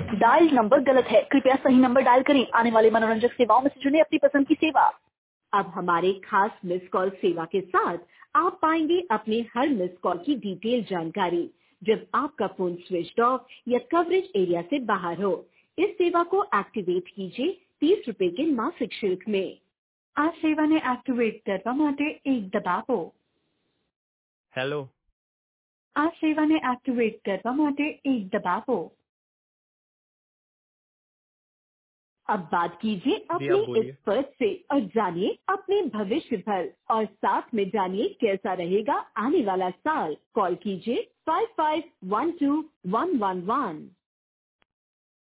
Dial number गलत है, कृपया सही नंबर डायल करें। आने वाले मनोरंजक सेवाओं में से चुने अपनी पसंद की सेवा। अब हमारे खास मिस कॉल सेवा के साथ आप पाएंगे अपने हर मिस कॉल की डिटेल जानकारी जब आपका फोन स्विच ऑफ या कवरेज एरिया से बाहर हो। इस सेवा को एक्टिवेट कीजिए 30 रुपए के मासिक शुल्क में। આ સેવાને એક્ટિવેટ કરવા માટે 1 દબાવો। हेलो। આ સેવાને એક્ટિવેટ કરવા માટે 1 દબાવો। अब बात कीजिए जी, आप अपने बोलिए। एक्सपर्ट से और जानिए अपने भविष्य भर और साथ में जानिए कैसा रहेगा आने वाला साल। कॉल कीजिए 5512 111।